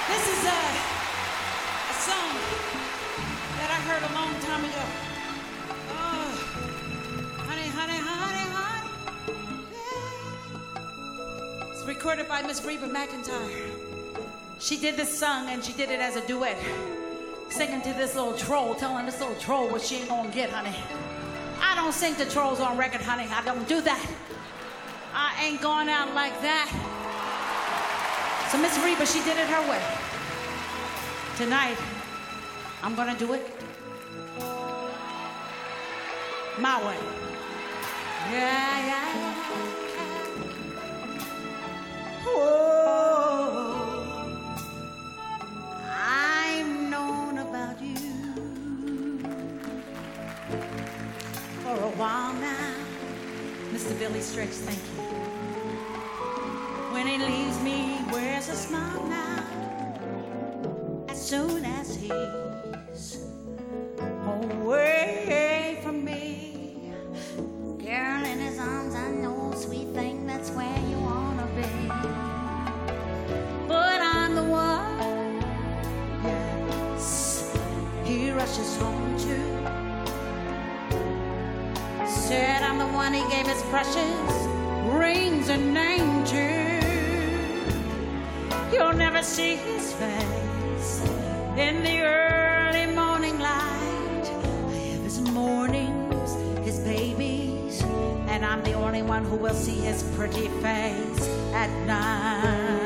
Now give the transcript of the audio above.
This is a song that I heard a long time ago. Oh, honey, honey, honey, honey. Yeah. It's recorded by Miss Reba McEntire. She did this song and she did it as a duet, singing to this little troll, telling this little troll what she ain't gonna get, honey. I don't sing to trolls on record, honey. I don't do that. I ain't going out like that. So Miss Reba, she did it her way. Tonight, I'm gonna do it my way. Yeah, yeah. Whoa. I've known about you for a while now. Mr. Billy Stretch, thank you. When he leaves me, wears a smile now. As soon as he's away from me, girl, in his arms, I know, sweet thing, that's where you wanna be. But I'm the one, yes, he rushes home to. Said I'm the one he gave his precious rings and name to. You'll never see his face in the early morning light. I have his mornings, his babies, and I'm the only one who will see his pretty face at night.